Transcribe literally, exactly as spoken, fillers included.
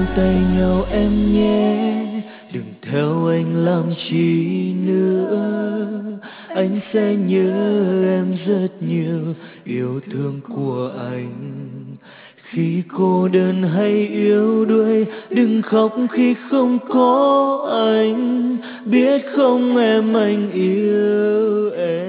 tay nhau em nhé, đừng theo anh làm chi nữa. Anh sẽ nhớ em rất nhiều, yêu thương của anh. Khi cô đơn hay yếu đuối, đừng khóc khi không có anh. Biết không em, anh yêu em.